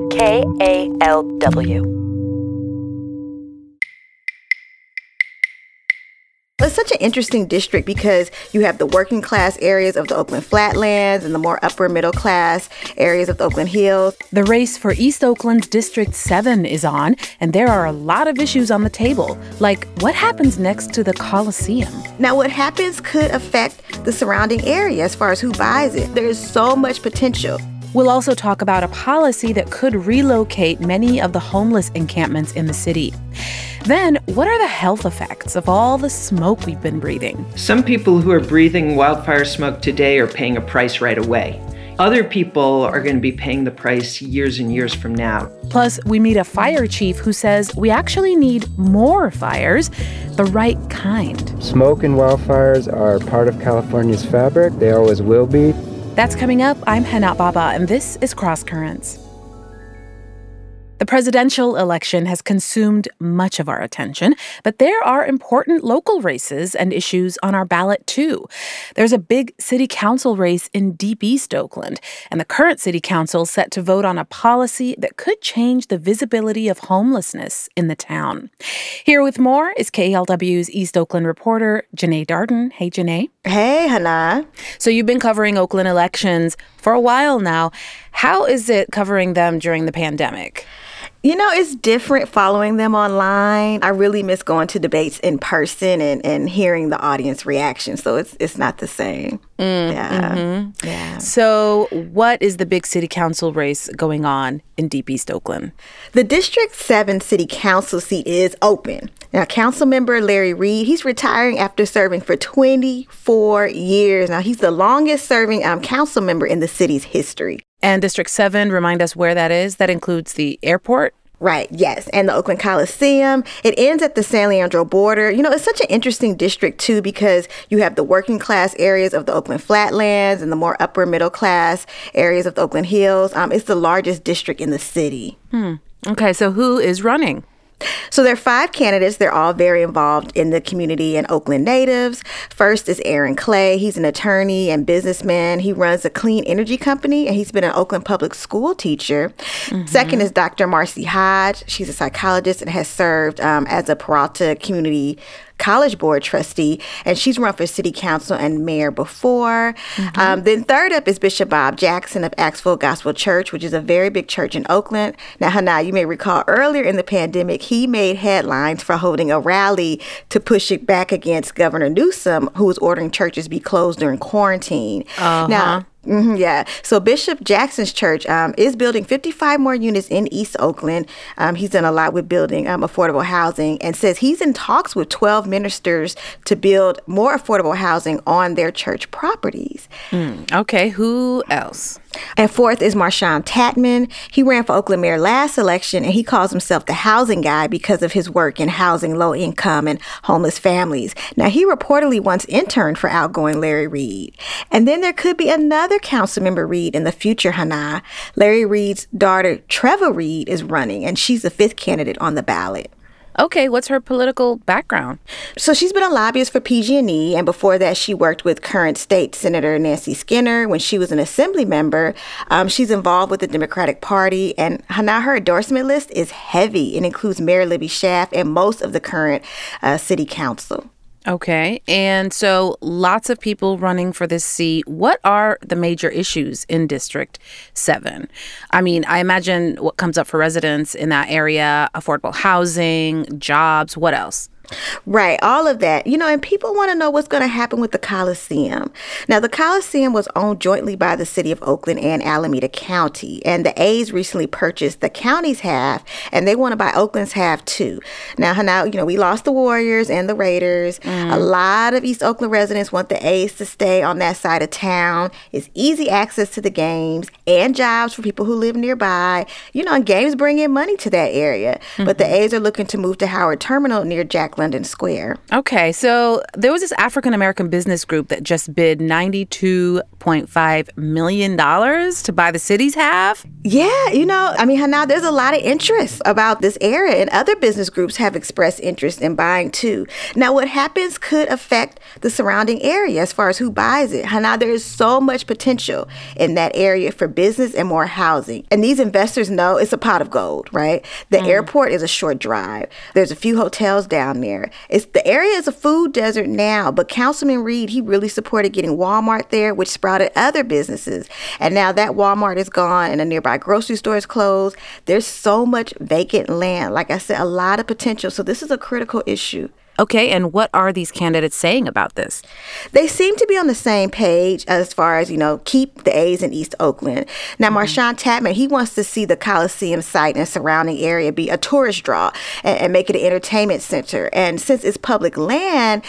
KALW. It's such an interesting district because you have the working class areas of the Oakland Flatlands and the more upper middle class areas of the Oakland Hills. The race for East Oakland's District 7 is on, and there are a lot of issues on the table, like what happens next to the Coliseum. Now, what happens could affect the surrounding area as far as who buys it. There is so much potential. We'll also talk about a policy that could relocate many of the homeless encampments in the city. Then, what are the health effects of all the smoke we've been breathing? Some people who are breathing wildfire smoke today are paying a price right away. Other people are going to be paying the price years and years from now. Plus, we meet a fire chief who says we actually need more fires, the right kind. Smoke and wildfires are part of California's fabric. They always will be. That's coming up. I'm Hana Baba, and this is Cross Currents. The presidential election has consumed much of our attention, but there are important local races and issues on our ballot, too. There's a big city council race in Deep East Oakland, and the current city council is set to vote on a policy that could change the visibility of homelessness in the town. Here with more is KALW's East Oakland reporter, Janae Darden. Hey, Janae. Hey, Hana. So you've been covering Oakland elections for a while now. How is it covering them during the pandemic? You know, it's different following them online. I really miss going to debates in person and hearing the audience reaction. So it's not the same. Yeah. So what is the big city council race going on in Deep East Oakland? The District 7 city council seat is open. Now, council member Larry Reed, he's retiring after serving for 24 years. Now, he's the longest serving council member in the city's history. And District 7, remind us where that is. That includes the airport? Right, yes, and the Oakland Coliseum. It ends at the San Leandro border. You know, it's such an interesting district, too, because you have the working class areas of the Oakland Flatlands and the more upper middle class areas of the Oakland Hills. It's the largest district in the city. Okay, so who is running? So there are 5 candidates. They're all very involved in the community and Oakland natives. First is Aaron Clay. He's an attorney and businessman. He runs a clean energy company, and he's been an Oakland public school teacher. Second is Dr. Marcy Hodge. She's a psychologist and has served as a Peralta Community College Board trustee, and she's run for city council and mayor before. Then third up is Bishop Bob Jackson of Axville Gospel Church, which is a very big church in Oakland. Now, Hana, you may recall earlier in the pandemic, he made headlines for holding a rally to push it back against Governor Newsom, who was ordering churches be closed during quarantine. Now, so Bishop Jackson's church is building 55 more units in East Oakland. He's done a lot with building affordable housing and says he's in talks with 12 ministers to build more affordable housing on their church properties. Okay, who else? And fourth is Marshawn Tatman. He ran for Oakland mayor last election, and he calls himself the housing guy because of his work in housing low-income and homeless families. Now, he reportedly once interned for outgoing Larry Reed. And then there could be another council member Reed in the future, Hana. Larry Reed's daughter, Treva Reed, is running, and she's the 5th candidate on the ballot. Okay, what's her political background? So she's been a lobbyist for PG&E, and before that she worked with current state Senator Nancy Skinner when she was an assembly member. She's involved with the Democratic Party, and Hana, her endorsement list is heavy. It includes Mayor Libby Schaaf and most of the current city council. Okay, and so lots of people running for this seat. What are the major issues in District 7? I mean, I imagine what comes up for residents in that area, affordable housing, jobs, what else? Right, all of that. You know, and people want to know what's going to happen with the Coliseum. Now, the Coliseum was owned jointly by the city of Oakland and Alameda County, and the A's recently purchased the county's half, and they want to buy Oakland's half too. Now, you know, we lost the Warriors and the Raiders. A lot of East Oakland residents want the A's to stay on that side of town. It's easy access to the games and jobs for people who live nearby. You know, and games bring in money to that area. But the A's are looking to move to Howard Terminal near Jack London Square. Okay, so there was this African-American business group that just bid $92.5 million to buy the city's half. Yeah, Hana, there's a lot of interest about this area, and other business groups have expressed interest in buying too. Now, what happens could affect the surrounding area as far as who buys it. Hana, there is so much potential in that area for business and more housing. And these investors know it's a pot of gold, right? The airport is a short drive. There's a few hotels down there. The area is a food desert now, but Councilman Reed, he really supported getting Walmart there, which sprouted other businesses. And now that Walmart is gone and a nearby grocery store is closed, there's so much vacant land. Like I said, a lot of potential. So this is a critical issue. Okay, and what are these candidates saying about this? They seem to be on the same page as far as, keep the A's in East Oakland. Now, Marshawn Tapman, he wants to see the Coliseum site and surrounding area be a tourist draw and make it an entertainment center. And since it's public land,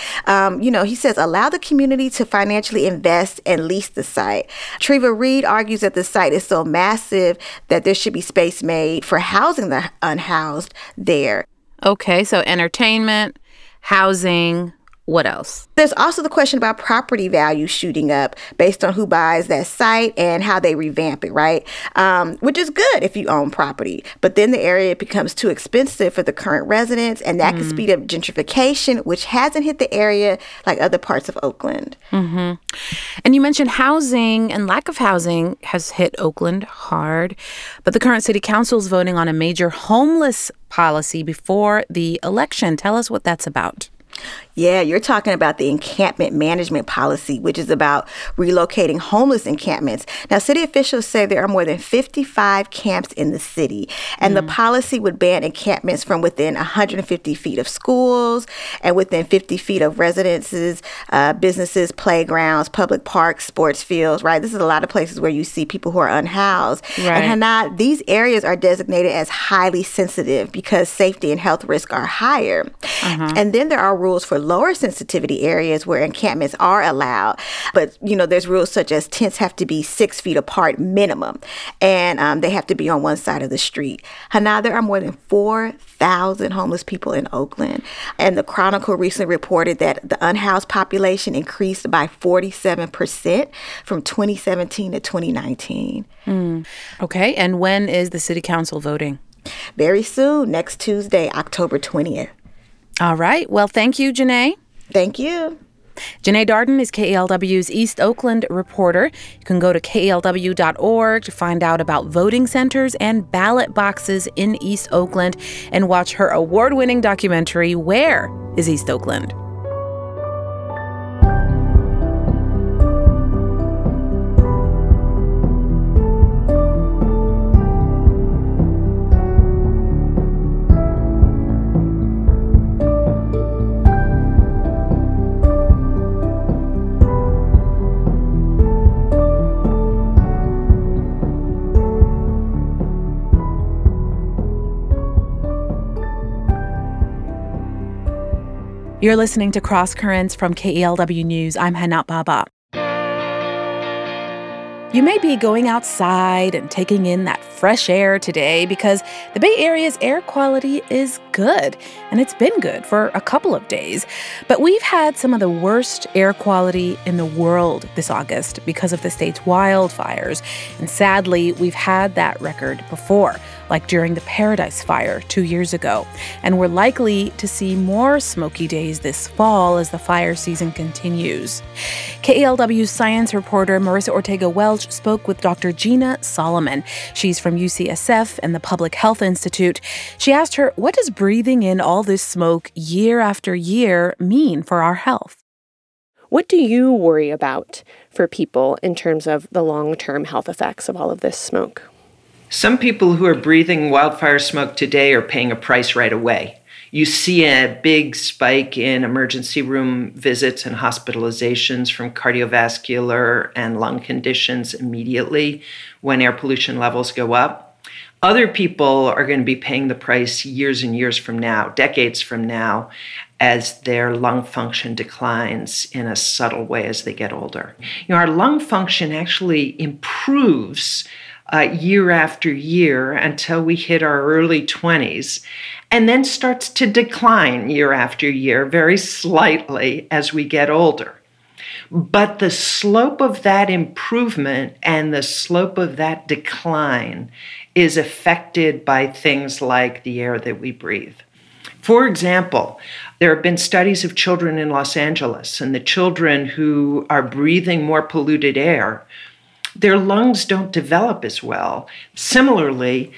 he says allow the community to financially invest and lease the site. Treva Reed argues that the site is so massive that there should be space made for housing the unhoused there. Okay, so entertainment, housing, what else? There's also the question about property value shooting up based on who buys that site and how they revamp it, right? Which is good if you own property. But then the area becomes too expensive for the current residents, and that can speed up gentrification, which hasn't hit the area like other parts of Oakland. And you mentioned housing, and lack of housing has hit Oakland hard. But the current city council is voting on a major homeless policy before the election. Tell us what that's about. Yeah, you're talking about the encampment management policy, which is about relocating homeless encampments. Now, city officials say there are more than 55 camps in the city, and the policy would ban encampments from within 150 feet of schools and within 50 feet of residences, businesses, playgrounds, public parks, sports fields, right? This is a lot of places where you see people who are unhoused. Right. And Hana, these areas are designated as highly sensitive because safety and health risks are higher. And then there are rules for lower sensitivity areas where encampments are allowed. But, there's rules such as tents have to be 6 feet apart minimum, and they have to be on one side of the street. Hana, there are more than 4,000 homeless people in Oakland. And the Chronicle recently reported that the unhoused population increased by 47% from 2017 to 2019. Okay, and when is the city council voting? Very soon, next Tuesday, October 20th. All right. Well, thank you, Janae. Thank you. Janae Darden is KALW's East Oakland reporter. You can go to KALW.org to find out about voting centers and ballot boxes in East Oakland and watch her award-winning documentary, Where is East Oakland? You're listening to Cross Currents from KALW News. I'm Hana Baba. You may be going outside and taking in that fresh air today because the Bay Area's air quality is good, and it's been good for a couple of days. But we've had some of the worst air quality in the world this August because of the state's wildfires. And sadly, we've had that record before, like during the Paradise Fire 2 years ago. And we're likely to see more smoky days this fall as the fire season continues. KALW science reporter Marissa Ortega-Welch spoke with Dr. Gina Solomon. She's from UCSF and the Public Health Institute. She asked her, what does breathing in all this smoke year after year mean for our health? What do you worry about for people in terms of the long-term health effects of all of this smoke? Some people who are breathing wildfire smoke today are paying a price right away. You see a big spike in emergency room visits and hospitalizations from cardiovascular and lung conditions immediately when air pollution levels go up. Other people are going to be paying the price years and years from now, decades from now, as their lung function declines in a subtle way as they get older. Our lung function actually improves year after year until we hit our early 20s, and then starts to decline year after year very slightly as we get older. But the slope of that improvement and the slope of that decline is affected by things like the air that we breathe. For example, there have been studies of children in Los Angeles, and the children who are breathing more polluted air, their lungs don't develop as well. Similarly,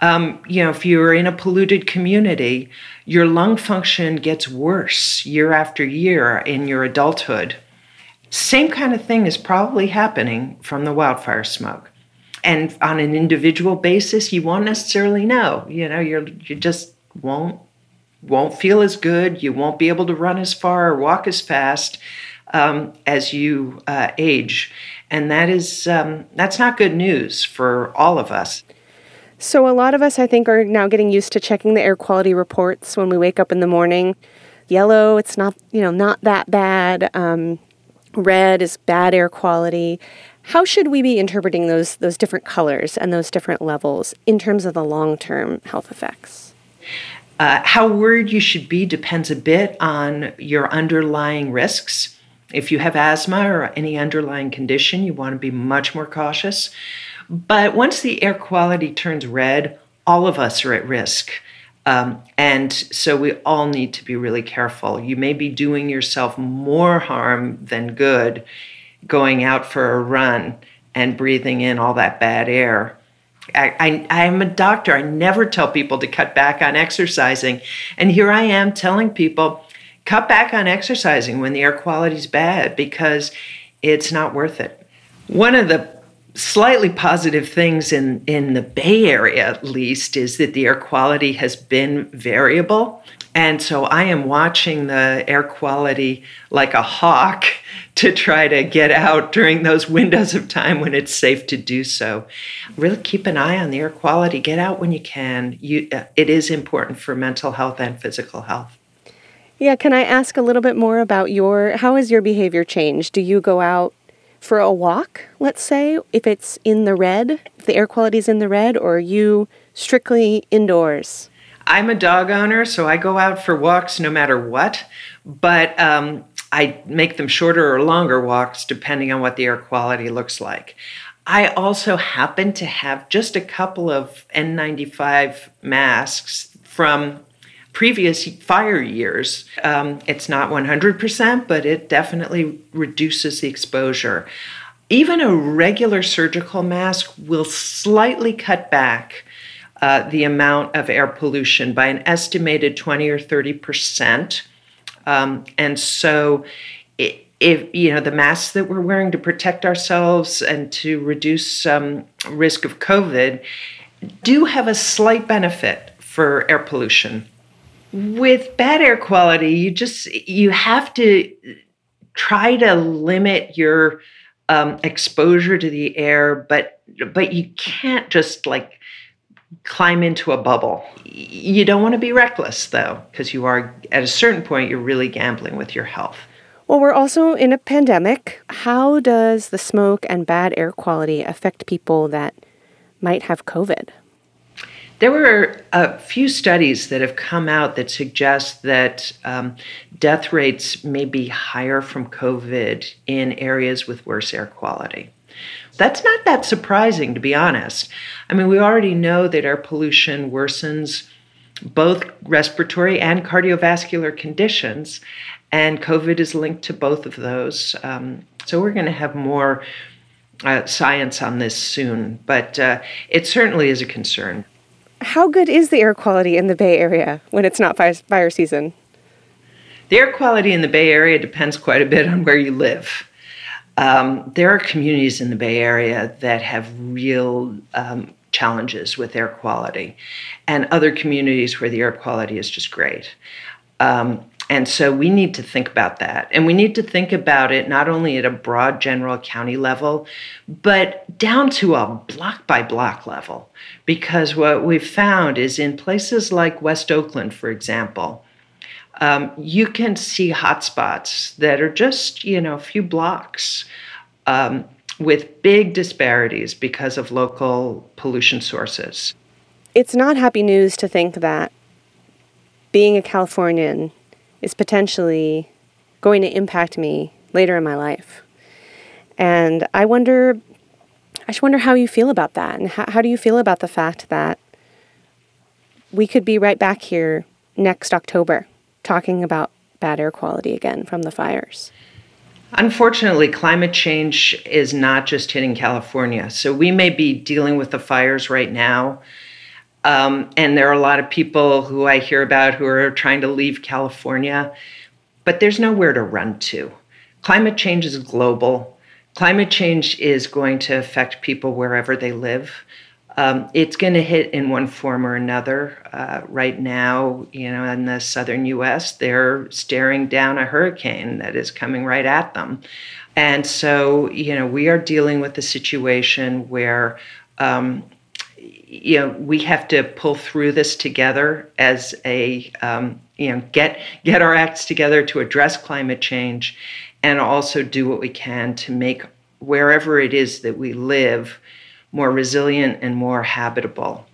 if you're in a polluted community, your lung function gets worse year after year in your adulthood. Same kind of thing is probably happening from the wildfire smoke. And on an individual basis, you won't necessarily know. You just won't feel as good. You won't be able to run as far or walk as fast as you age. And that's not good news for all of us. So a lot of us, I think, are now getting used to checking the air quality reports when we wake up in the morning. Yellow, it's not that bad. Red is bad air quality. How should we be interpreting those different colors and those different levels in terms of the long-term health effects? How worried you should be depends a bit on your underlying risks. If you have asthma or any underlying condition, you want to be much more cautious. But once the air quality turns red, all of us are at risk. And so we all need to be really careful. You may be doing yourself more harm than good going out for a run and breathing in all that bad air. I'm a doctor. I never tell people to cut back on exercising. And here I am telling people, cut back on exercising when the air quality is bad because it's not worth it. One of the slightly positive things in the Bay Area, at least, is that the air quality has been variable. And so I am watching the air quality like a hawk to try to get out during those windows of time when it's safe to do so. Really keep an eye on the air quality. Get out when you can. It is important for mental health and physical health. Yeah, can I ask a little bit more about how has your behavior changed? Do you go out for a walk, let's say, if it's in the red, if the air quality is in the red, or are you strictly indoors? I'm a dog owner, so I go out for walks no matter what, but I make them shorter or longer walks depending on what the air quality looks like. I also happen to have just a couple of N95 masks from previous fire years. It's not 100%, but it definitely reduces the exposure. Even a regular surgical mask will slightly cut back the amount of air pollution by an estimated 20 or 30%. And so if the masks that we're wearing to protect ourselves and to reduce risk of COVID do have a slight benefit for air pollution. With bad air quality, you have to try to limit your exposure to the air, but you can't just climb into a bubble. You don't want to be reckless, though, because you are, at a certain point, you're really gambling with your health. Well, we're also in a pandemic. How does the smoke and bad air quality affect people that might have COVID? There were a few studies that have come out that suggest that death rates may be higher from COVID in areas with worse air quality. That's not that surprising, to be honest. I mean, we already know that air pollution worsens both respiratory and cardiovascular conditions, and COVID is linked to both of those. So we're going to have more science on this soon, but it certainly is a concern. How good is the air quality in the Bay Area when it's not fire season? The air quality in the Bay Area depends quite a bit on where you live. There are communities in the Bay Area that have real challenges with air quality, and other communities where the air quality is just great. And so we need to think about that. And we need to think about it not only at a broad general county level, but down to a block by block level. Because what we've found is in places like West Oakland, for example, you can see hotspots that are just, a few blocks with big disparities because of local pollution sources. It's not happy news to think that being a Californian is potentially going to impact me later in my life. And I just wonder how you feel about that. And how do you feel about the fact that we could be right back here next October talking about bad air quality again from the fires? Unfortunately, climate change is not just hitting California. So we may be dealing with the fires right now. And there are a lot of people who I hear about who are trying to leave California, but there's nowhere to run to. Climate change is global. Climate change is going to affect people wherever they live. It's going to hit in one form or another. Right now, in the southern U.S., they're staring down a hurricane that is coming right at them. And so, we are dealing with a situation where, we have to pull through this together as a, get our acts together to address climate change, and also do what we can to make wherever it is that we live more resilient and more habitable.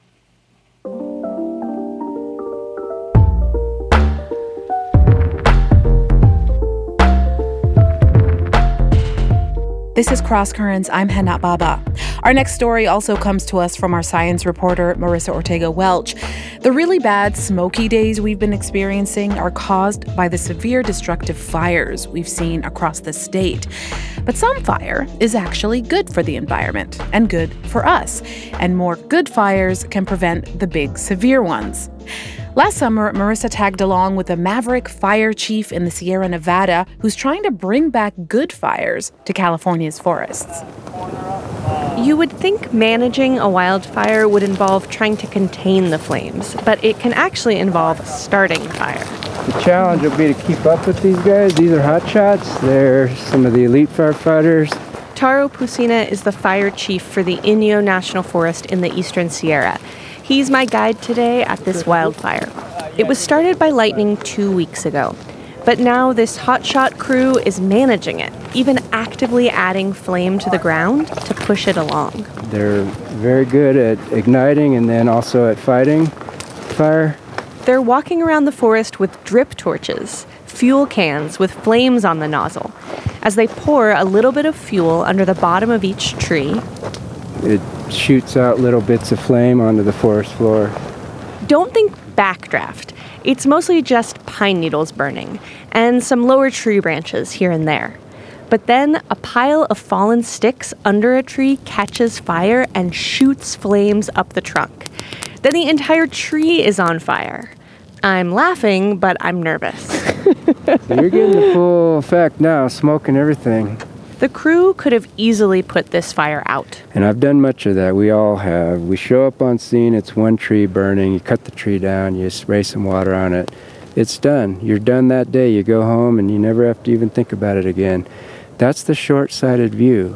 This is Cross Currents. I'm Hana Baba. Our next story also comes to us from our science reporter, Marissa Ortega-Welch. The really bad smoky days we've been experiencing are caused by the severe destructive fires we've seen across the state. But some fire is actually good for the environment and good for us. And more good fires can prevent the big severe ones. Last summer, Marissa tagged along with a maverick fire chief in the Sierra Nevada who's trying to bring back good fires to California's forests. You would think managing a wildfire would involve trying to contain the flames, but it can actually involve starting a fire. The challenge will be to keep up with these guys. These are hotshots. They're some of the elite firefighters. Taro Pusina is the fire chief for the Inyo National Forest in the Eastern Sierra. He's my guide today at this wildfire. It was started by lightning 2 weeks ago, but now this hotshot crew is managing it, even actively adding flame to the ground to push it along. They're very good at igniting and then also at fighting fire. They're walking around the forest with drip torches, fuel cans with flames on the nozzle. As they pour a little bit of fuel under the bottom of each tree, it shoots out little bits of flame onto the forest floor. Don't think backdraft. It's mostly just pine needles burning and some lower tree branches here and there. But then a pile of fallen sticks under a tree catches fire and shoots flames up the trunk. Then the entire tree is on fire. I'm laughing, but I'm nervous. So you're getting the full effect now, smoke and everything. The crew could have easily put this fire out. And I've done much of that. We all have. We show up on scene, it's one tree burning, you cut the tree down, you spray some water on it. It's done. You're done that day. You go home and you never have to even think about it again. That's the short-sighted view.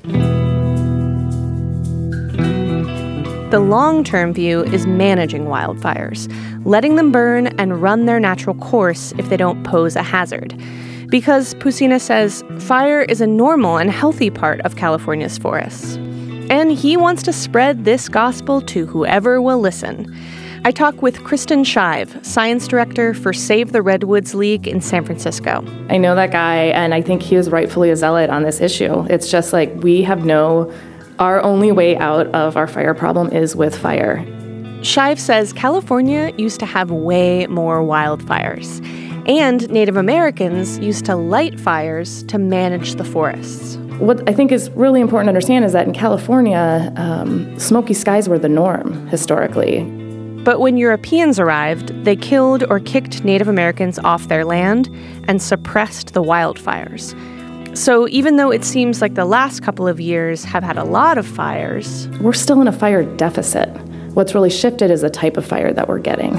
The long-term view is managing wildfires, letting them burn and run their natural course if they don't pose a hazard. Because Pusina says fire is a normal and healthy part of California's forests. And he wants to spread this gospel to whoever will listen. I talk with Kristen Shive, science director for Save the Redwoods League in San Francisco. I know that guy, and I think he is rightfully a zealot on this issue. It's just like our only way out of our fire problem is with fire. Shive says California used to have way more wildfires. And Native Americans used to light fires to manage the forests. What I think is really important to understand is that in California, smoky skies were the norm historically. But when Europeans arrived, they killed or kicked Native Americans off their land and suppressed the wildfires. So even though it seems like the last couple of years have had a lot of fires, we're still in a fire deficit. What's really shifted is the type of fire that we're getting.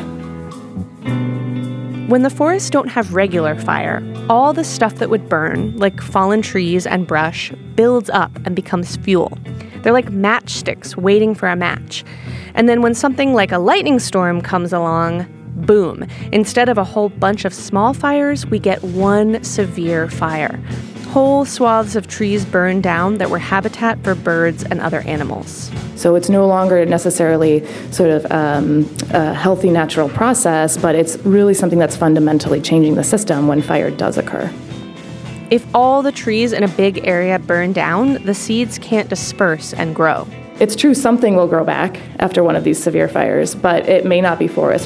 When the forests don't have regular fire, all the stuff that would burn, like fallen trees and brush, builds up and becomes fuel. They're like matchsticks waiting for a match. And then when something like a lightning storm comes along, boom, instead of a whole bunch of small fires, we get one severe fire. Whole swaths of trees burned down that were habitat for birds and other animals. So it's no longer necessarily sort of a healthy natural process, but it's really something that's fundamentally changing the system when fire does occur. If all the trees in a big area burn down, the seeds can't disperse and grow. It's true something will grow back after one of these severe fires, but it may not be forest.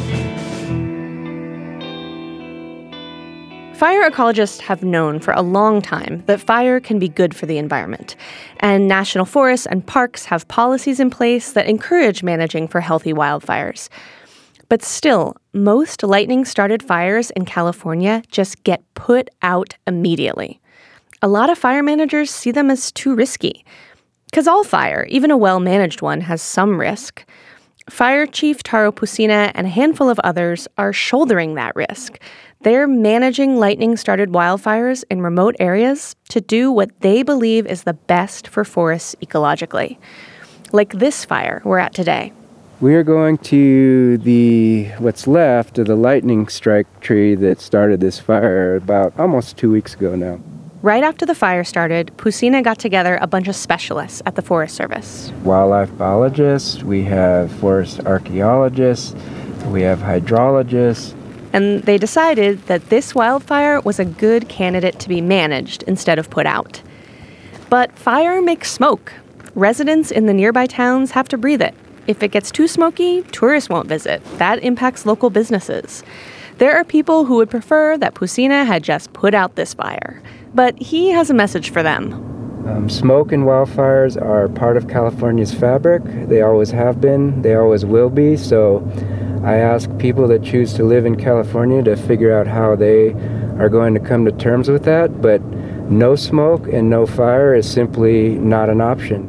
Fire ecologists have known for a long time that fire can be good for the environment, and national forests and parks have policies in place that encourage managing for healthy wildfires. But still, most lightning-started fires in California just get put out immediately. A lot of fire managers see them as too risky. Because all fire, even a well-managed one, has some risk. Fire Chief Taro Pusina and a handful of others are shouldering that risk. They're managing lightning-started wildfires in remote areas to do what they believe is the best for forests ecologically. Like this fire we're at today. We are going to what's left of the lightning strike tree that started this fire about almost 2 weeks ago now. Right after the fire started, Pusina got together a bunch of specialists at the Forest Service. Wildlife biologists, we have forest archaeologists, we have hydrologists. And they decided that this wildfire was a good candidate to be managed instead of put out. But fire makes smoke. Residents in the nearby towns have to breathe it. If it gets too smoky, tourists won't visit. That impacts local businesses. There are people who would prefer that Pusina had just put out this fire. But he has a message for them. Smoke and wildfires are part of California's fabric. They always have been. They always will be. So I ask people that choose to live in California to figure out how they are going to come to terms with that. But no smoke and no fire is simply not an option.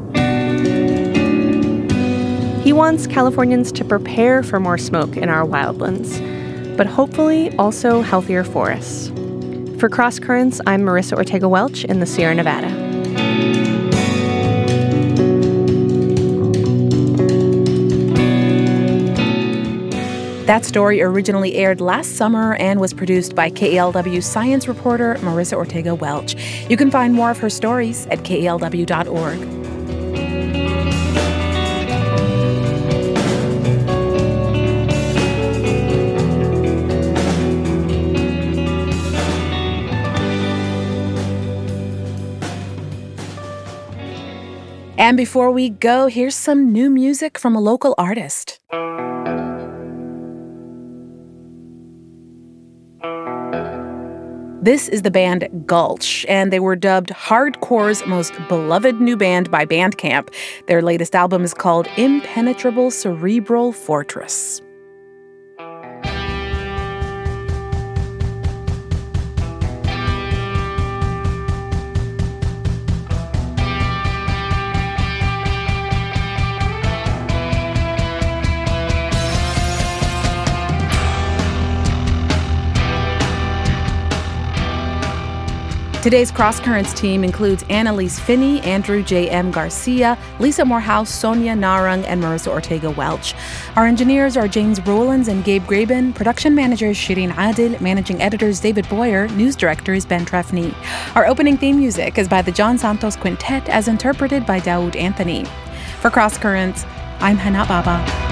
He wants Californians to prepare for more smoke in our wildlands, but hopefully also healthier forests. For Cross Currents, I'm Marissa Ortega-Welch in the Sierra Nevada. That story originally aired last summer and was produced by KALW science reporter Marissa Ortega-Welch. You can find more of her stories at kalw.org. And before we go, here's some new music from a local artist. This is the band Gulch, and they were dubbed hardcore's most beloved new band by Bandcamp. Their latest album is called Impenetrable Cerebral Fortress. Today's Cross Currents team includes Annalise Finney, Andrew J.M. Garcia, Lisa Morehouse, Sonia Narang, and Marissa Ortega-Welch. Our engineers are James Rowlands and Gabe Graben. Production manager is Shireen Adil. Managing editor is David Boyer. News director is Ben Trefny. Our opening theme music is by the John Santos Quintet as interpreted by Daoud Anthony. For Cross Currents, I'm Hana Baba.